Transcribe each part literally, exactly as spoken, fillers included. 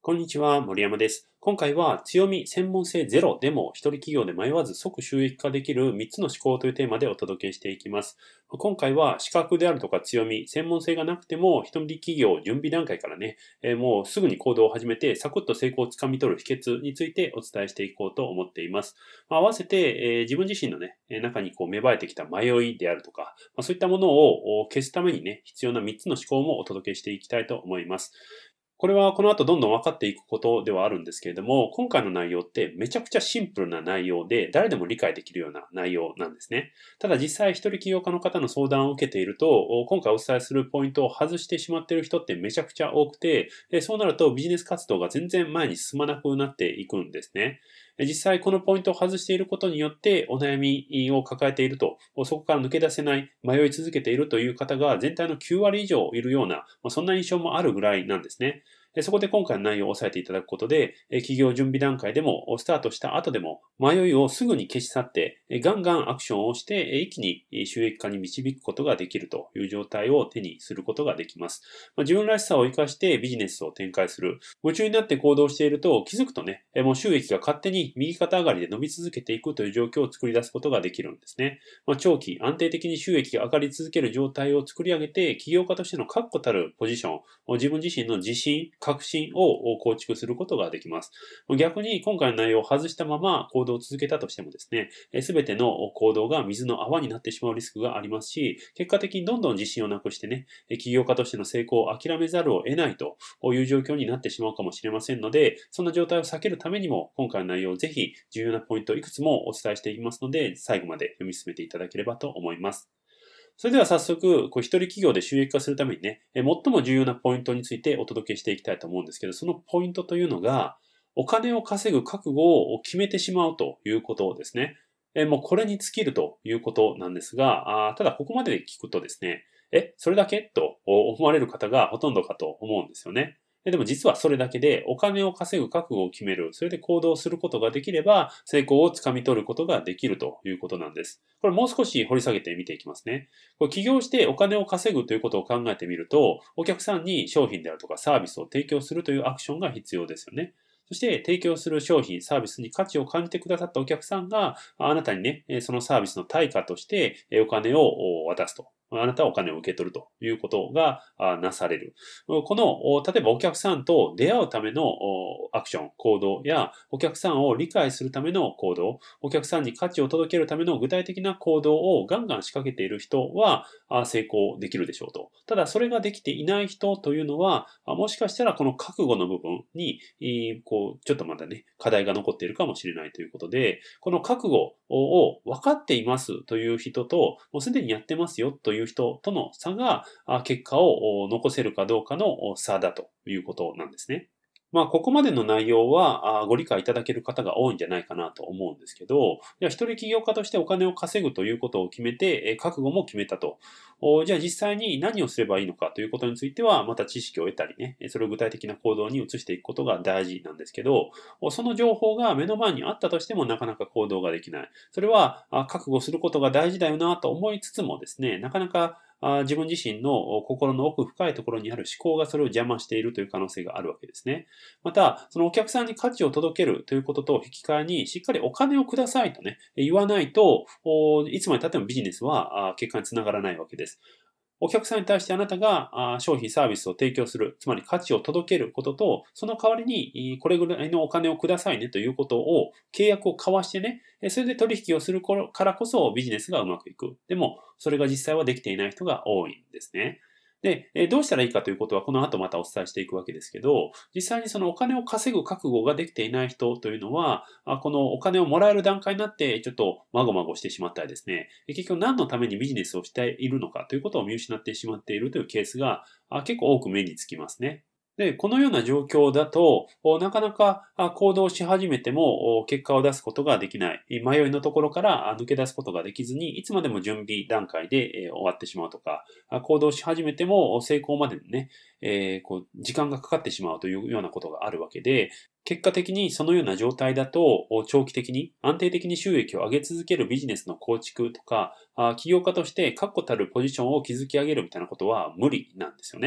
こんにちは、森山です。今回は強み専門性ゼロでも一人企業で迷わず即収益化できるみっつの思考というテーマでお届けしていきます。今回は資格であるとか強み、専門性がなくても一人企業準備段階からね、えーもうすぐに行動を始めてサクッと成功をつかみ取る秘訣についてお伝えしていこうと思っています。まあ、合わせて、えー自分自身のね、えー中にこう芽生えてきた迷いであるとか、まあ、そういったものをお消すためにね、必要なみっつの思考もお届けしていきたいと思います。これはこの後どんどん分かっていくことではあるんですけれども、今回の内容ってめちゃくちゃシンプルな内容で、誰でも理解できるような内容なんですね。ただ実際一人起業家の方の相談を受けていると、今回お伝えするポイントを外してしまっている人ってめちゃくちゃ多くて、そうなるとビジネス活動が全然前に進まなくなっていくんですね。実際このポイントを外していることによってお悩みを抱えていると、そこから抜け出せない、迷い続けているという方が全体のきゅうわり以上いるような、そんな印象もあるぐらいなんですね。そこで今回の内容を押さえていただくことで、企業準備段階でもスタートした後でも迷いをすぐに消し去って、ガンガンアクションをして一気に収益化に導くことができるという状態を手にすることができます。自分らしさを生かしてビジネスを展開する。夢中になって行動していると気づくとね、もう収益が勝手に右肩上がりで伸び続けていくという状況を作り出すことができるんですね。まあ、長期安定的に収益が上がり続ける状態を作り上げて、起業家としての確固たるポジション、自分自身の自信、確信を構築することができます。逆に今回の内容を外したまま行動を続けたとしてもですね、すべての行動が水の泡になってしまうリスクがありますし、結果的にどんどん自信をなくしてね、起業家としての成功を諦めざるを得ないという状況になってしまうかもしれませんので、そんな状態を避けるためにも、今回の内容をぜひ重要なポイントをいくつもお伝えしていきますので、最後まで読み進めていただければと思います。それでは早速、こう一人企業で収益化するためにね、最も重要なポイントについてお届けしていきたいと思うんですけど、そのポイントというのが、お金を稼ぐ覚悟を決めてしまうということですね。えもうこれに尽きるということなんですが、あただここまで聞くとですね、え、それだけと思われる方がほとんどかと思うんですよね。でも実はそれだけでお金を稼ぐ覚悟を決める、それで行動することができれば成功をつかみ取ることができるということなんです。これもう少し掘り下げて見ていきますね。これ起業してお金を稼ぐということを考えてみると、お客さんに商品であるとかサービスを提供するというアクションが必要ですよね。そして提供する商品、サービスに価値を感じてくださったお客さんが、あなたにね、そのサービスの対価としてお金を渡すと。あなたはお金を受け取るということがなされる。この、例えばお客さんと出会うためのアクション、行動や、お客さんを理解するための行動、お客さんに価値を届けるための具体的な行動をガンガン仕掛けている人は成功できるでしょうと。ただ、それができていない人というのは、もしかしたらこの覚悟の部分に、こう、ちょっとまだね、課題が残っているかもしれないということで、この覚悟を分かっていますという人と、もうすでにやってますよという人との差が、結果を残せるかどうかの差だということなんですね。まあ、ここまでの内容はご理解いただける方が多いんじゃないかなと思うんですけど、じゃあ一人起業家としてお金を稼ぐということを決めて、覚悟も決めたと。じゃあ実際に何をすればいいのかということについては、また知識を得たりね、それを具体的な行動に移していくことが大事なんですけど、その情報が目の前にあったとしてもなかなか行動ができない。それは覚悟することが大事だよなと思いつつもですね、なかなか自分自身の心の奥深いところにある思考がそれを邪魔しているという可能性があるわけですね。また、そのお客さんに価値を届けるということと引き換えに、しっかりお金をくださいとね、言わないと、いつまで経ってもビジネスは結果につながらないわけです。お客さんに対してあなたが商品サービスを提供する、つまり価値を届けることと、その代わりにこれぐらいのお金をくださいねということを契約を交わしてね、それで取引をするからこそビジネスがうまくいく。でも、それが実際はできていない人が多いんですね。で、どうしたらいいかということはこの後またお伝えしていくわけですけど、実際にそのお金を稼ぐ覚悟ができていない人というのは、このお金をもらえる段階になってちょっとまごまごしてしまったりですね、結局何のためにビジネスをしているのかということを見失ってしまっているというケースが結構多く目につきますね。で、このような状況だと、なかなか行動し始めても結果を出すことができない。迷いのところから抜け出すことができずに、いつまでも準備段階で終わってしまうとか、行動し始めても成功までにね、えー、こう時間がかかってしまうというようなことがあるわけで、結果的にそのような状態だと、長期的に安定的に収益を上げ続けるビジネスの構築とか、起業家として確固たるポジションを築き上げるみたいなことは無理なんですよね。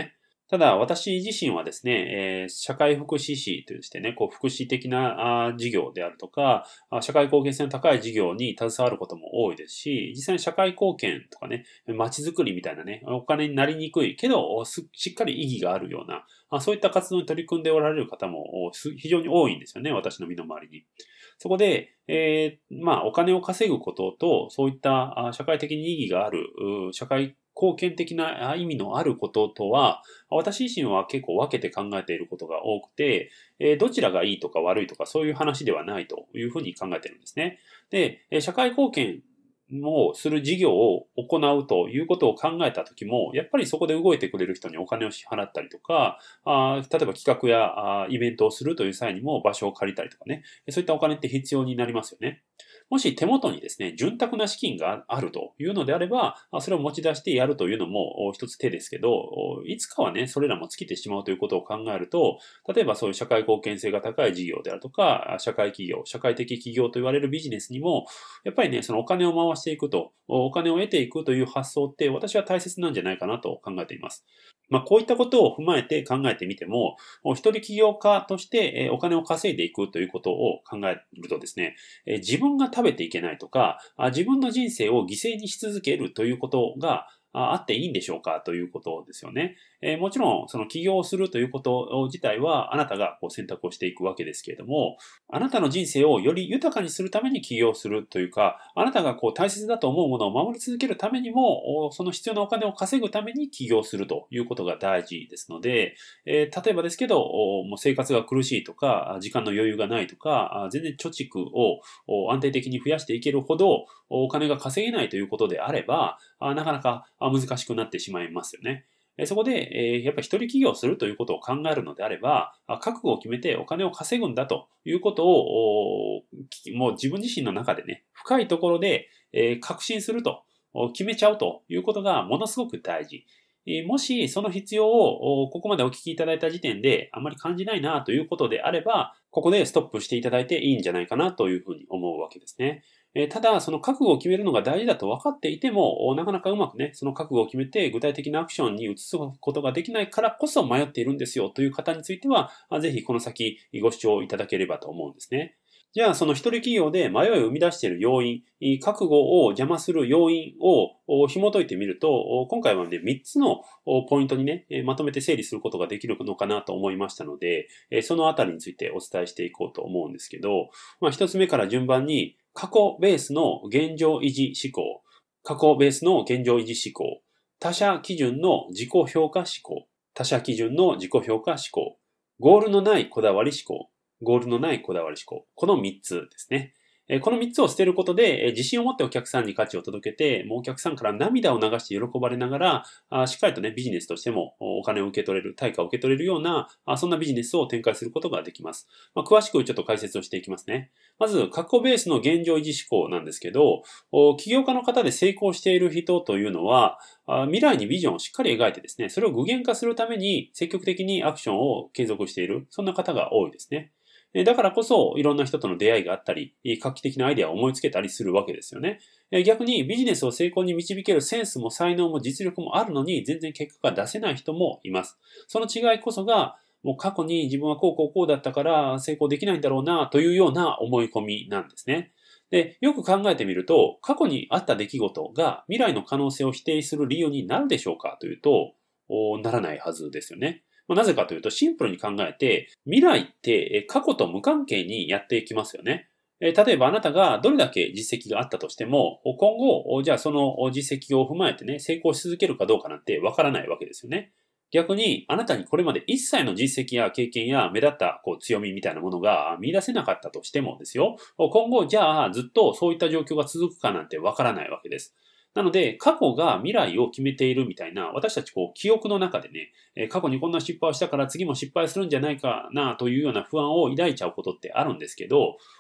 ただ、私自身はですね、えー社会福祉士としてね、こう、福祉的なあー事業であるとか、あ社会貢献性の高い事業に携わることも多いですし、実際に社会貢献とかね、街づくりみたいなね、お金になりにくいけど、すしっかり意義があるような、あそういった活動に取り組んでおられる方もおす非常に多いんですよね、私の身の回りに。そこで、えーまあ、お金を稼ぐことと、そういったあ社会的に意義がある、う社会貢献的なあ意味のあることとは、私自身は結構分けて考えていることが多くて、えーどちらがいいとか悪いとかそういう話ではないというふうに考えているんですね。で、えー社会貢献をする事業を行うということを考えたときも、やっぱりそこで動いてくれる人にお金を支払ったりとか、あー例えば企画やあーイベントをするという際にも場所を借りたりとかね、そういったお金って必要になりますよね。もし手元にですね、潤沢な資金があるというのであれば、あそれを持ち出してやるというのもお一つ手ですけど、おいつかはね、それらも尽きてしまうということを考えると、例えばそういう社会貢献性が高い事業であるとか、社会企業、社会的企業と言われるビジネスにも、やっぱりね、そのお金を回していくと、お金を得ていくという発想って私は大切なんじゃないかなと考えています。まあ、こういったことを踏まえて考えてみても、お一人起業家としてえーお金を稼いでいくということを考えるとですね、えー自分が食べていけないとか、あ自分の人生を犠牲にし続けるということがああっていいんでしょうかということですよね。えーもちろん、その起業をするということ自体はあなたがこう選択をしていくわけですけれども、あなたの人生をより豊かにするために起業するというか、あなたがこう大切だと思うものを守り続けるためにも、おその必要なお金を稼ぐために起業するということが大事ですので、えー例えばですけど、おもう生活が苦しいとか、あ時間の余裕がないとか、あ全然貯蓄をお安定的に増やしていけるほどお金が稼げないということであれば、あなかなかあ難しくなってしまいますよね。えそこで、えーやっぱり一人起業するということを考えるのであれば、あ覚悟を決めてお金を稼ぐんだということを、おきもう自分自身の中でね、深いところで、えー確信すると、お決めちゃうということがものすごく大事。えーもしその必要をおここまでお聞きいただいた時点であまり感じないなということであれば、ここでストップしていただいていいんじゃないかなというふうに思うわけですね。えーただ、その覚悟を決めるのが大事だと分かっていても、おなかなかうまくね、その覚悟を決めて具体的なアクションに移すことができないからこそ迷っているんですよという方については、あぜひこの先ご視聴いただければと思うんですね。じゃあ、その一人企業で迷いを生み出している要因、い覚悟を邪魔する要因をお紐解いてみると、お今回はね、みっつのおポイントにね、えーまとめて整理することができるのかなと思いましたので、えーそのあたりについてお伝えしていこうと思うんですけど、まあ、一つ目から順番に、過去ベースの現状維持思考、過去ベースの現状維持思考、他者基準の自己評価思考、他者基準の自己評価思考、ゴールのないこだわり思考、ゴールのないこだわり思考。このみっつですね。えーこのみっつを捨てることで、えー自信を持ってお客さんに価値を届けて、もうお客さんから涙を流して喜ばれながら、あしっかりとね、ビジネスとしてもお金を受け取れる、対価を受け取れるような、あそんなビジネスを展開することができます。まあ、詳しくちょっと解説をしていきますね。まず、過去ベースの現状維持思考なんですけど、お起業家の方で成功している人というのは、あ未来にビジョンをしっかり描いてですね、それを具現化するために積極的にアクションを継続している、そんな方が多いですね。えだからこそ、いろんな人との出会いがあったり、画期的なアイデアを思いつけたりするわけですよね。え逆にビジネスを成功に導けるセンスも才能も実力もあるのに、全然結果が出せない人もいます。その違いこそが、もう過去に自分はこうこうこうだったから成功できないんだろうなというような思い込みなんですね。で、よく考えてみると、過去にあった出来事が未来の可能性を否定する理由になるでしょうかというと、おならないはずですよね。まあなぜかというと、シンプルに考えて、未来ってえ過去と無関係にやっていきますよね。え例えばあなたがどれだけ実績があったとしても、今後、じゃあその実績を踏まえてね、成功し続けるかどうかなんてわからないわけですよね。逆に、あなたにこれまで一切の実績や経験や目立ったこう強みみたいなものが見出せなかったとしてもですよ、今後、じゃあずっとそういった状況が続くかなんてわからないわけです。なので、過去が未来を決めているみたいな、私たちこう記憶の中でね、え過去にこんな失敗をしたから次も失敗するんじゃないかなというような不安を抱いちゃうことってあるんですけど、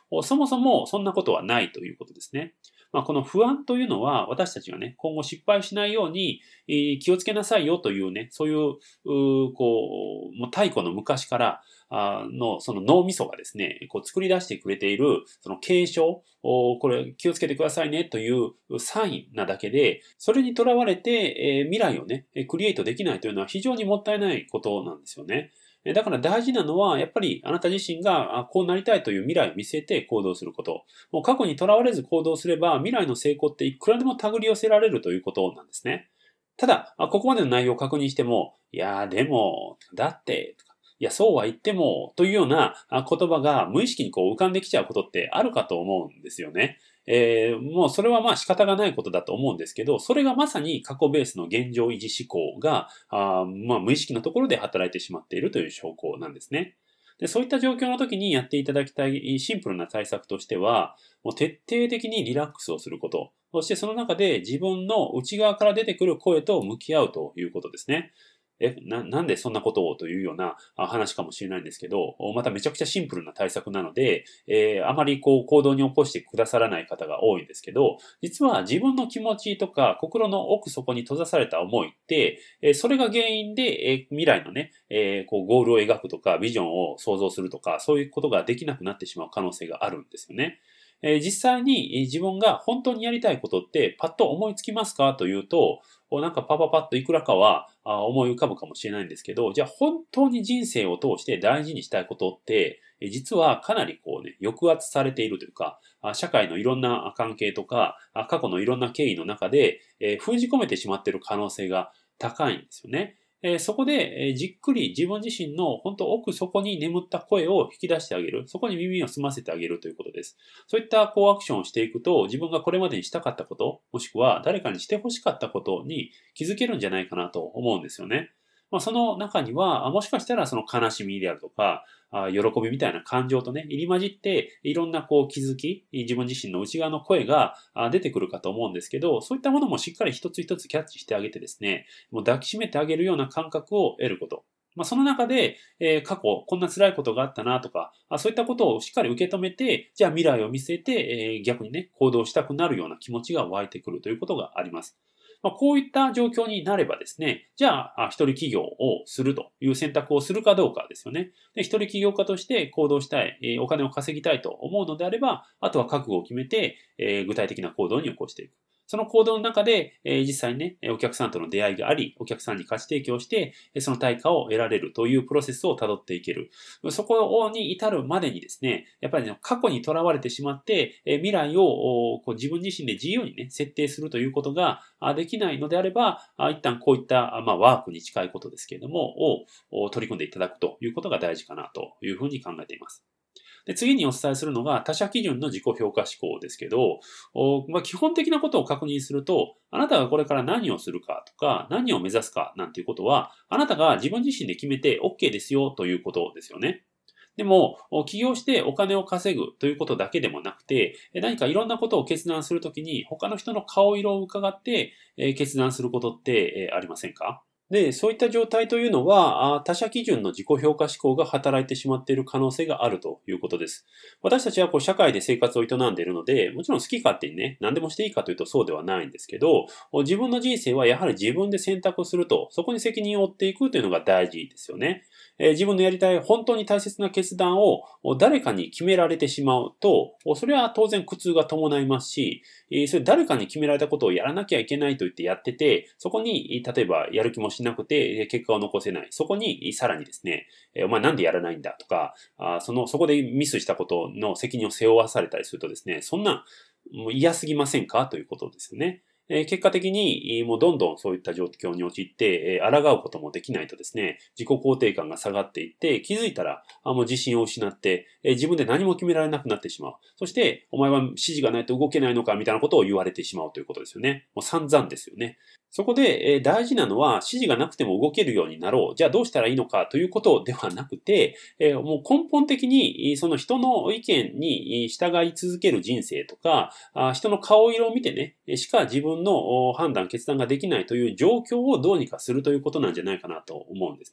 そもそもそんなことはないということですね。まあ、この不安というのは私たちがね、今後失敗しないように、えー気をつけなさいよというね、そういう、うーこう、もう太古の昔からあの、その脳みそがですね、こう作り出してくれている、その警鐘、おこれ気をつけてくださいねというサインなだけで、それにとらわれて、えー未来をね、クリエイトできないというのは非常にもったいないことなんですよね。えだから大事なのは、やっぱりあなた自身があこうなりたいという未来を見据えて行動すること。もう過去にとらわれず行動すれば、未来の成功っていくらでも手繰り寄せられるということなんですね。ただ、あここまでの内容を確認しても、いやーでも、だって、とかいや、そうは言っても、というようなあ言葉が無意識にこう浮かんできちゃうことってあるかと思うんですよね。えーもうそれはまあ仕方がないことだと思うんですけど、それがまさに過去ベースの現状維持思考が、あーまあ無意識のところで働いてしまっているという証拠なんですね。で、そういった状況の時にやっていただきたいシンプルな対策としては、もう徹底的にリラックスをすること。そしてその中で自分の内側から出てくる声と向き合うということですね。え、な、なんでそんなことをというようなあ話かもしれないんですけど、まためちゃくちゃシンプルな対策なので、えーあまりこう行動に起こしてくださらない方が多いんですけど、実は自分の気持ちとか心の奥底に閉ざされた思いって、えーそれが原因で、えー未来のね、えーこうゴールを描くとか、ビジョンを想像するとか、そういうことができなくなってしまう可能性があるんですよね。えー実際にえー自分が本当にやりたいことってパッと思いつきますかというと、こうなんかパパパッといくらかはあ思い浮かぶかもしれないんですけど、じゃあ本当に人生を通して大事にしたいことって、えー実はかなりこうね、抑圧されているというか、あ社会のいろんな関係とか、あ過去のいろんな経緯の中で、えー封じ込めてしまっている可能性が高いんですよね。えーそこで、えーじっくり自分自身の本当奥底に眠った声を引き出してあげる。そこに耳を澄ませてあげるということです。そういったこうアクションをしていくと、自分がこれまでにしたかったこと、もしくは誰かにして欲しかったことに気づけるんじゃないかなと思うんですよね。まあ、その中には、あもしかしたらその悲しみであるとか、あ喜びみたいな感情とね、入り混じって、いろんなこう気づき、自分自身の内側の声があ出てくるかと思うんですけど、そういったものもしっかり一つ一つキャッチしてあげてですね、もう抱きしめてあげるような感覚を得ること。まあ、その中で、えー過去、こんな辛いことがあったなとか、あそういったことをしっかり受け止めて、じゃあ未来を見据えて、えー逆にね、行動したくなるような気持ちが湧いてくるということがあります。まあ、こういった状況になればですね、じゃあ、あ一人起業をするという選択をするかどうかですよね。で、一人起業家として行動したい、えーお金を稼ぎたいと思うのであれば、あとは覚悟を決めて、えー具体的な行動に起こしていく。その行動の中で、えー実際にね、お客さんとの出会いがあり、お客さんに価値提供して、その対価を得られるというプロセスを辿っていける。そこに至るまでにですね、やっぱり、ね、過去にとらわれてしまって、え未来をこう自分自身で自由にね、設定するということができないのであれば、一旦こういった、まあ、ワークに近いことですけれども、を取り組んでいただくということが大事かなというふうに考えています。で、次にお伝えするのが他者基準の自己評価思考ですけど、おまあ、基本的なことを確認すると、あなたがこれから何をするかとか、何を目指すかなんていうことは、あなたが自分自身で決めて OK ですよということですよね。でも、起業してお金を稼ぐということだけでもなくて、何かいろんなことを決断するときに、他の人の顔色を伺って決断することってありませんか？で、そういった状態というのは、あ他者基準の自己評価思考が働いてしまっている可能性があるということです。私たちはこう社会で生活を営んでいるので、もちろん好き勝手にね、何でもしていいかというとそうではないんですけど、自分の人生はやはり自分で選択をすると、そこに責任を負っていくというのが大事ですよね。えー自分のやりたい本当に大切な決断を誰かに決められてしまうと、それは当然苦痛が伴いますし、えーそれ誰かに決められたことをやらなきゃいけないと言ってやってて、そこに、例えばやる気もしなくて、結果を残せない。そこに、さらにですね、えお前なんでやらないんだとか、あその、そこでミスしたことの責任を背負わされたりするとですね、そんな、もう嫌すぎませんかということですよね。えー結果的に、もうどんどんそういった状況に陥って、えー抗うこともできないとですね、自己肯定感が下がっていって、気づいたら、あもう自信を失って、えー自分で何も決められなくなってしまう。そして、お前は指示がないと動けないのかみたいなことを言われてしまうということですよね。もう散々ですよね。そこで、えー大事なのは、指示がなくても動けるようになろう。じゃあどうしたらいいのかということではなくて、えーもう根本的に、その人の意見に従い続ける人生とか、あ人の顔色を見てね、しか自分の判断、決断ができないという状況をどうにかするということなんじゃないかなと思うんですね。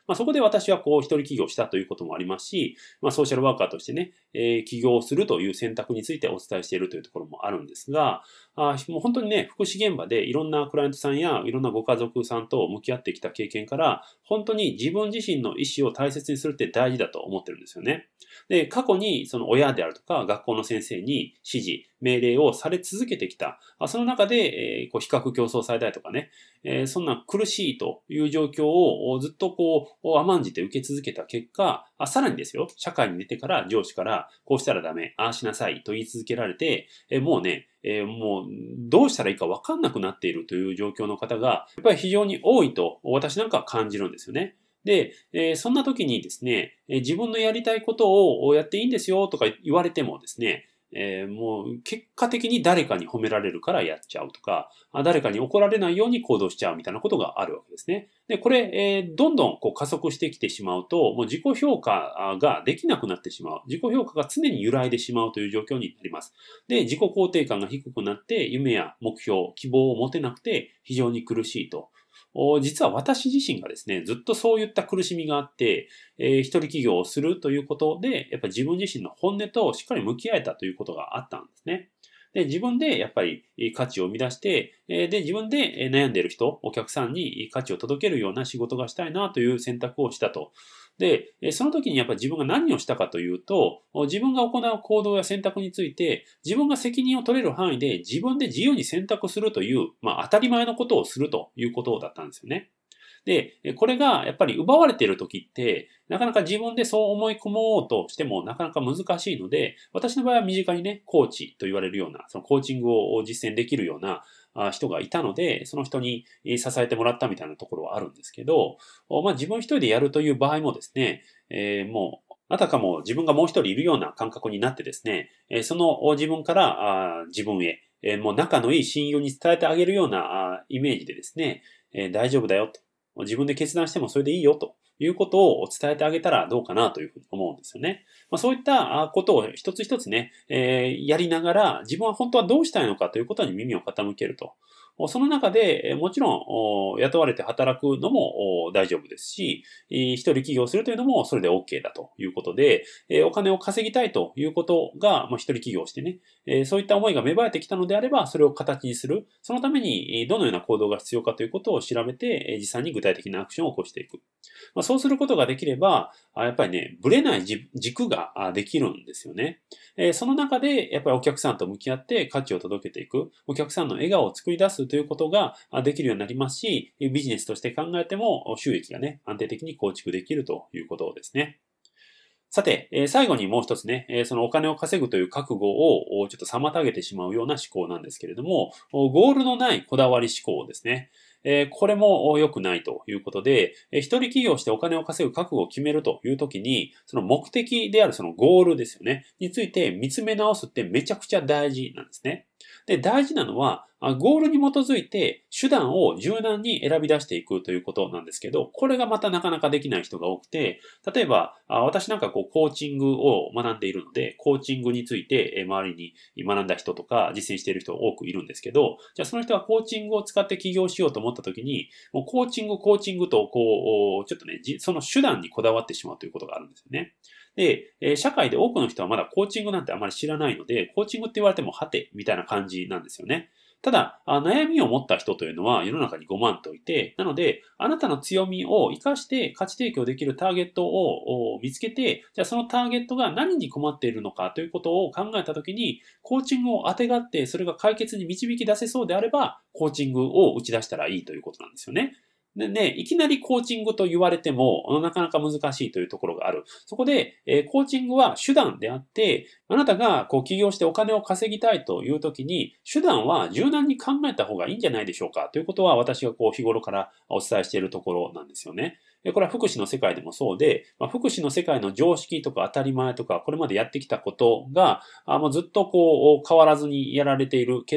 まあ、そこで私はこう一人起業したということもありますし、まあ、ソーシャルワーカーとしてね、えー、起業するという選択についてお伝えしているというところもあるんですが、あもう本当にね、福祉現場でいろんなクライアントさんやいろんなご家族さんと向き合ってきた経験から、本当に自分自身の意思を大切にするって大事だと思ってるんですよね。で、過去にその親であるとか学校の先生に指示、命令をされ続けてきた。その中で、えー、こう比較競争されたりとかね、えー、そんな苦しいという状況をずっとこう甘んじて受け続けた結果、あさらにですよ、社会に出てから上司からこうしたらダメ、ああしなさいと言い続けられて、えー、もうね、えー、もうどうしたらいいか分かんなくなっているという状況の方がやっぱり非常に多いと私なんかは感じるんですよね。で、えー、そんな時にですね、えー、自分のやりたいことをやっていいんですよとか言われてもですね、えー、もう結果的に誰かに褒められるからやっちゃうとか、誰かに怒られないように行動しちゃうみたいなことがあるわけですね。で、これ、えー、どんどんこう加速してきてしまうと、もう自己評価ができなくなってしまう。自己評価が常に揺らいでしまうという状況になります。で、自己肯定感が低くなって、夢や目標、希望を持てなくて非常に苦しいと。実は私自身がですね、ずっとそういった苦しみがあって、えー、一人起業をするということで、やっぱり自分自身の本音としっかり向き合えたということがあったんですね。で、自分でやっぱり価値を生み出して、で、自分で悩んでいる人、お客さんに価値を届けるような仕事がしたいなという選択をしたと。で、その時にやっぱり自分が何をしたかというと、自分が行う行動や選択について、自分が責任を取れる範囲で自分で自由に選択するという、まあ当たり前のことをするということだったんですよね。で、これがやっぱり奪われている時って、なかなか自分でそう思い込もうとしてもなかなか難しいので、私の場合は身近にね、コーチと言われるような、そのコーチングを実践できるような人がいたので、その人に支えてもらったみたいなところはあるんですけど、まあ自分一人でやるという場合もですね、えー、もう、あたかも自分がもう一人いるような感覚になってですね、その自分から自分へ、もう仲のいい親友に伝えてあげるようなイメージでですね、大丈夫だよと。自分で決断してもそれでいいよということを伝えてあげたらどうかなというふうに思うんですよね。まあ、そういったことを一つ一つね、えー、やりながら自分は本当はどうしたいのかということに耳を傾けると。その中で、もちろん、雇われて働くのも大丈夫ですし、一人起業するというのもそれで OK だということで、お金を稼ぎたいということが、一人起業してね、そういった思いが芽生えてきたのであれば、それを形にする。そのために、どのような行動が必要かということを調べて、実際に具体的なアクションを起こしていく。まあ、そうすることができれば、やっぱりね、ぶれない軸ができるんですよね。その中で、やっぱりお客さんと向き合って価値を届けていく。お客さんの笑顔を作り出すということができるようになりますし、ビジネスとして考えても収益がね、安定的に構築できるということですね。さて、最後にもう一つね、そのお金を稼ぐという覚悟をちょっと妨げてしまうような思考なんですけれども、ゴールのないこだわり思考ですね。これも良くないということで、一人起業してお金を稼ぐ覚悟を決めるというときに、その目的であるそのゴールですよね、について見つめ直すってめちゃくちゃ大事なんですね。で、大事なのは、ゴールに基づいて手段を柔軟に選び出していくということなんですけど、これがまたなかなかできない人が多くて、例えば、私なんかこうコーチングを学んでいるので、コーチングについて周りに学んだ人とか実践している人多くいるんですけど、じゃあその人はコーチングを使って起業しようと思った時に、もうコーチング、コーチングとこう、ちょっとね、その手段にこだわってしまうということがあるんですよね。で、社会で多くの人はまだコーチングなんてあまり知らないので、コーチングって言われてもはて、みたいな感じなんですよね。ただ、悩みを持った人というのは世の中にごまんといて、なので、あなたの強みを活かして価値提供できるターゲットを見つけて、じゃあそのターゲットが何に困っているのかということを考えたときに、コーチングを当てがって、それが解決に導き出せそうであれば、コーチングを打ち出したらいいということなんですよね。でね、いきなりコーチングと言われても、なかなか難しいというところがある。そこで、えー、コーチングは手段であって、あなたがこう起業してお金を稼ぎたいというときに、手段は柔軟に考えた方がいいんじゃないでしょうかということは、私がこう日頃からお伝えしているところなんですよね。これは福祉の世界でもそうで、まあ、福祉の世界の常識とか当たり前とか、これまでやってきたことが、あもうずっとこう変わらずにやられているけど、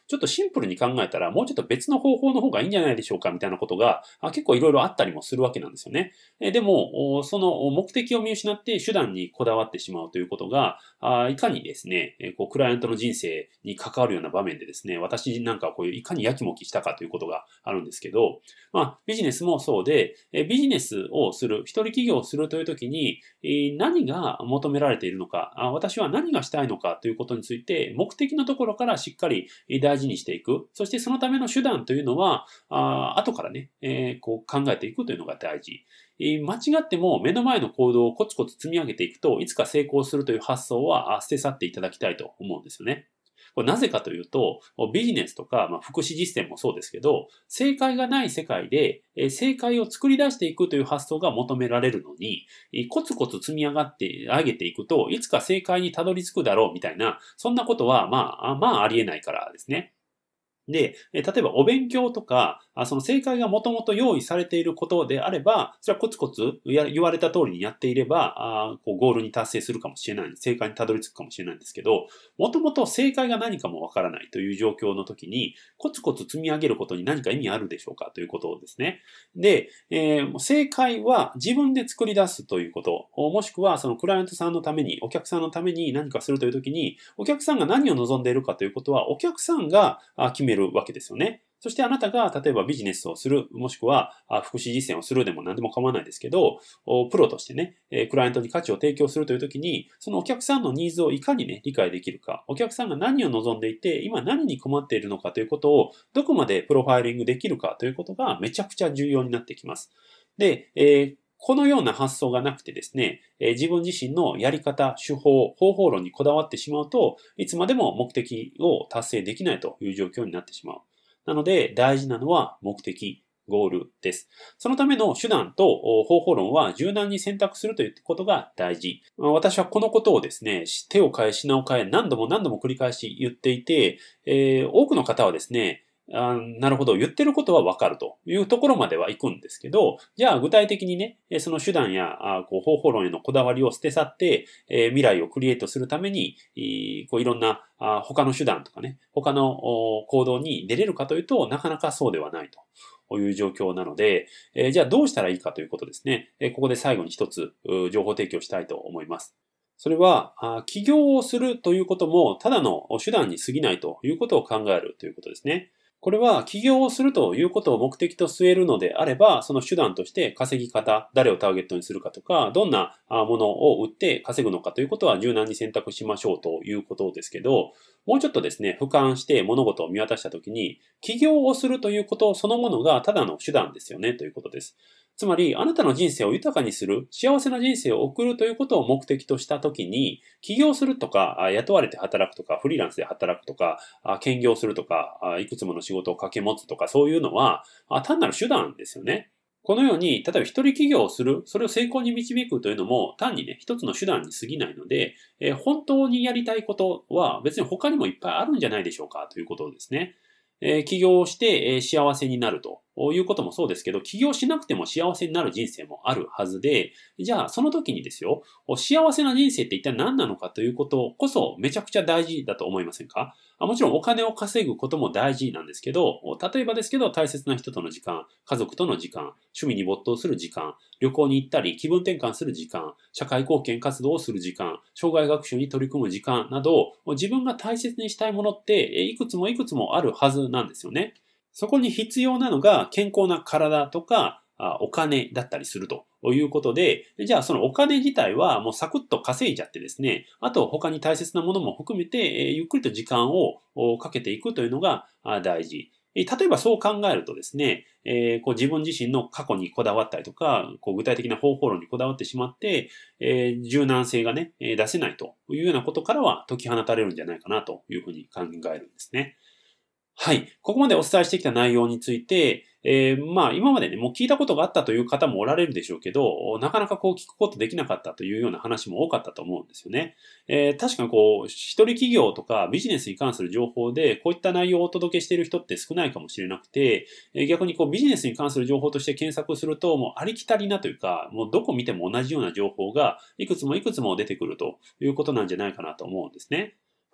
ちょっとシンプルに考えたら、もうちょっと別の方法の方がいいんじゃないでしょうかみたいなことがあ結構いろいろあったりもするわけなんですよね。えでも、その目的を見失って手段にこだわってしまうということが、あいかにですね、えこうクライアントの人生に関わるような場面でですね、私なんかはこういういかにやきもきしたかということがあるんですけど、まあビジネスもそうで、えビジネスをする、一人起業をするという時に、え何が求められているのかあ、私は何がしたいのかということについて、目的のところからしっかり大事にしていく。そしてそのための手段というのは、あ後からね、えー、こう考えていくというのが大事。えー、間違っても目の前の行動をコツコツ積み上げていくと、いつか成功するという発想は捨て去っていただきたいと思うんですよね。これなぜかというと、ビジネスとか、まあ、福祉実践もそうですけど、正解がない世界で、正解を作り出していくという発想が求められるのに、コツコツ積み上がって上げていくと、いつか正解にたどり着くだろうみたいな、そんなことは、まあ、まあ、ありえないからですね。で、例えばお勉強とか、その正解がもともと用意されていることであれば、それはコツコツ言われた通りにやっていれば、こうゴールに達成するかもしれない、正解にたどり着くかもしれないんですけど、もともと正解が何かもわからないという状況の時に、コツコツ積み上げることに何か意味あるでしょうかということですね。で、えー、正解は自分で作り出すということ、もしくはそのクライアントさんのために、お客さんのために何かするという時に、お客さんが何を望んでいるかということは、お客さんが決めるわけですよね。そしてあなたが例えばビジネスをする、もしくは福祉実践をするでも何でも構わないですけど、プロとしてね、クライアントに価値を提供するというときに、そのお客さんのニーズをいかにね、理解できるか、お客さんが何を望んでいて、今何に困っているのかということを、どこまでプロファイリングできるかということがめちゃくちゃ重要になってきます。で、えーこのような発想がなくてですね、えー、自分自身のやり方、手法、方法論にこだわってしまうと、いつまでも目的を達成できないという状況になってしまう。なので、大事なのは目的、ゴールです。そのための手段と方法論は柔軟に選択するということが大事。私はこのことをですね、手を変え品を変え何度も何度も繰り返し言っていて、えー、多くの方はですね、あなるほど、言ってることはわかるというところまでは行くんですけど、じゃあ具体的にね、その手段やあこう方法論へのこだわりを捨て去って、えー、未来をクリエイトするために、いこういろんなあ他の手段とかね、他の行動に出れるかというと、なかなかそうではないという状況なので、えー、じゃあどうしたらいいかということですね。えー、ここで最後に一つ情報提供したいと思います。それは、起業をするということも、ただの手段に過ぎないということを考えるということですね。これは起業をするということを目的と据えるのであれば、その手段として稼ぎ方、誰をターゲットにするかとか、どんなものを売って稼ぐのかということは柔軟に選択しましょうということですけど、もうちょっとですね、俯瞰して物事を見渡したときに、起業をするということそのものがただの手段ですよねということです。つまり、あなたの人生を豊かにする、幸せな人生を送るということを目的としたときに、起業するとか、雇われて働くとか、フリーランスで働くとか、兼業するとか、いくつもの仕事を掛け持つとか、そういうのは単なる手段ですよね。このように、例えば一人起業をする、それを成功に導くというのも単にね、一つの手段に過ぎないので、えー、本当にやりたいことは別に他にもいっぱいあるんじゃないでしょうかということですね。えー、起業して、えー、幸せになるということもそうですけど、起業しなくても幸せになる人生もあるはずで、じゃあその時にですよ、幸せな人生って一体何なのかということこそめちゃくちゃ大事だと思いませんか？もちろんお金を稼ぐことも大事なんですけど、例えばですけど大切な人との時間、家族との時間、趣味に没頭する時間、旅行に行ったり気分転換する時間、社会貢献活動をする時間、障害学習に取り組む時間など、自分が大切にしたいものっていくつもいくつもあるはずなんですよね。そこに必要なのが健康な体とかお金だったりするということで、じゃあそのお金自体はもうサクッと稼いじゃってですね、あと他に大切なものも含めてゆっくりと時間をかけていくというのが大事。例えばそう考えるとですね、えー、こう自分自身の過去にこだわったりとか、こう具体的な方法論にこだわってしまって、えー、柔軟性がね、出せないというようなことからは解き放たれるんじゃないかなというふうに考えるんですね。はい。ここまでお伝えしてきた内容について、えー、まあ今までね、もう聞いたことがあったという方もおられるでしょうけど、なかなかこう聞くことできなかったというような話も多かったと思うんですよね。えー、確かにこう、一人企業とかビジネスに関する情報で、こういった内容をお届けしている人って少ないかもしれなくて、えー、逆にこうビジネスに関する情報として検索すると、もうありきたりなというか、もうどこ見ても同じような情報がいくつもいくつも出てくるということなんじゃないかなと思うんですね。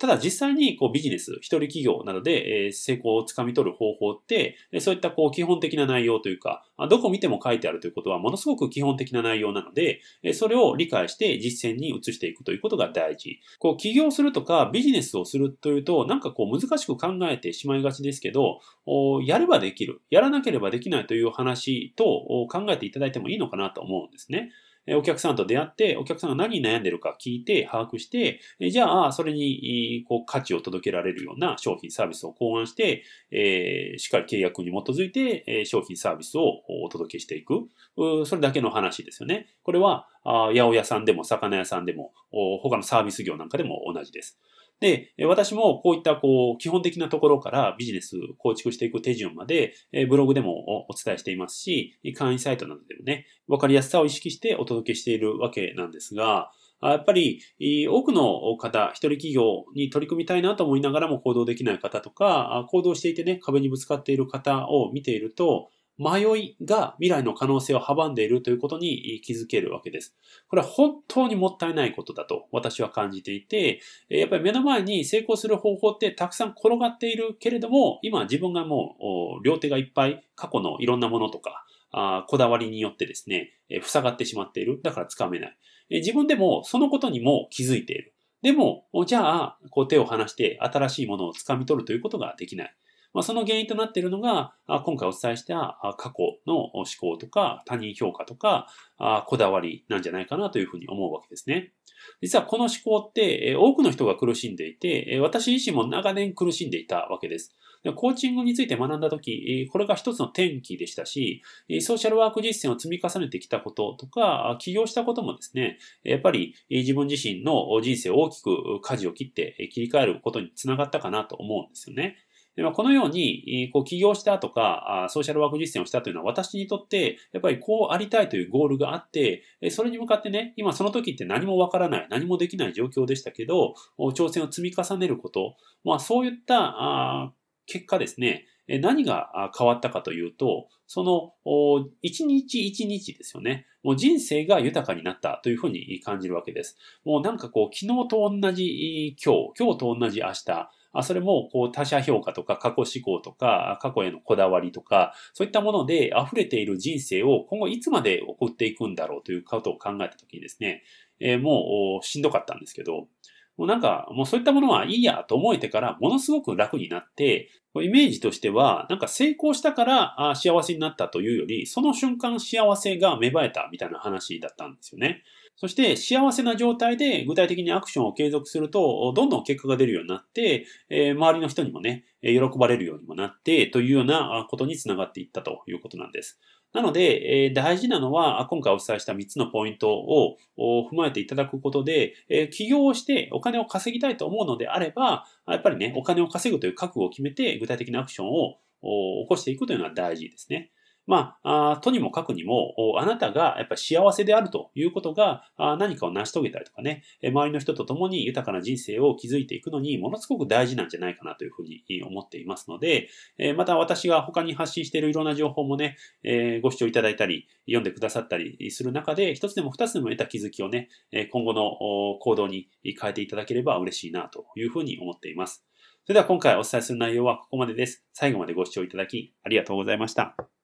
ただ実際にこうビジネス、一人企業などでえー成功をつかみ取る方法って、えーそういったこう基本的な内容というか、あどこ見ても書いてあるということはものすごく基本的な内容なので、えーそれを理解して実践に移していくということが大事。こう起業するとかビジネスをするというと、なんかこう難しく考えてしまいがちですけど、おやればできる、やらなければできないという話とお考えていただいてもいいのかなと思うんですね。えお客さんと出会って、お客さんが何に悩んでるか聞いて、把握して、えじゃあ、それに、いこう、価値を届けられるような商品、サービスを考案して、えーしっかり契約に基づいて、えー商品、サービスをお届けしていく。うそれだけの話ですよね。これは、あ八百屋さんでも、魚屋さんでも、お他のサービス業なんかでも同じです。で、え私もこういったこう基本的なところからビジネス構築していく手順まで、えブログでもお伝えしていますし、会員サイトなどでもね、わかりやすさを意識してお届けしているわけなんですが、あやっぱり多くの方、一人企業に取り組みたいなと思いながらも行動できない方とか、あ行動していてね、壁にぶつかっている方を見ていると、迷いが未来の可能性を阻んでいるということに気づけるわけです。これは本当にもったいないことだと私は感じていて、やっぱり目の前に成功する方法ってたくさん転がっているけれども、今自分がもう両手がいっぱい過去のいろんなものとか、あこだわりによってですね、塞がってしまっている。だからつかめない。自分でもそのことにも気づいている。でも、じゃあ、こう手を離して新しいものを掴み取るということができない。まあ、その原因となっているのが、今回お伝えした過去の思考とか他人評価とかこだわりなんじゃないかなというふうに思うわけですね。実はこの思考って多くの人が苦しんでいて、私自身も長年苦しんでいたわけです。コーチングについて学んだとき、これが一つの転機でしたし、ソーシャルワーク実践を積み重ねてきたこととか、起業したこともですね、やっぱり自分自身の人生を大きく舵を切って切り替えることにつながったかなと思うんですよね。でこのように、こう起業したとか、ソーシャルワーク実践をしたというのは私にとって、やっぱりこうありたいというゴールがあって、それに向かってね、今その時って何もわからない、何もできない状況でしたけど、挑戦を積み重ねること、まあそういった結果ですね、何が変わったかというと、その一日一日ですよね。もう人生が豊かになったというふうに感じるわけです。もうなんかこう昨日と同じ今日、今日と同じ明日、それもこう他者評価とか過去思考とか過去へのこだわりとかそういったもので溢れている人生を今後いつまで送っていくんだろうということを考えたときにですね、えー、もうしんどかったんですけど、もうなんかもうそういったものはいいやと思えてからものすごく楽になって、イメージとしてはなんか成功したから幸せになったというより、その瞬間幸せが芽生えたみたいな話だったんですよね。そして幸せな状態で具体的にアクションを継続すると、どんどん結果が出るようになって、えー、周りの人にもね、喜ばれるようにもなって、というようなことにつながっていったということなんです。なので、えー、大事なのは、今回お伝えしたみっつのポイントを踏まえていただくことで、えー、起業をしてお金を稼ぎたいと思うのであれば、やっぱりね、お金を稼ぐという覚悟を決めて、具体的なアクションを起こしていくというのは大事ですね。まあ、とにもかくにも、あなたがやっぱり幸せであるということが何かを成し遂げたりとかね、周りの人と共に豊かな人生を築いていくのにものすごく大事なんじゃないかなというふうに思っていますので、また私が他に発信しているいろんな情報もね、ご視聴いただいたり、読んでくださったりする中で、一つでも二つでも得た気づきをね、今後の行動に変えていただければ嬉しいなというふうに思っています。それでは今回お伝えする内容はここまでです。最後までご視聴いただきありがとうございました。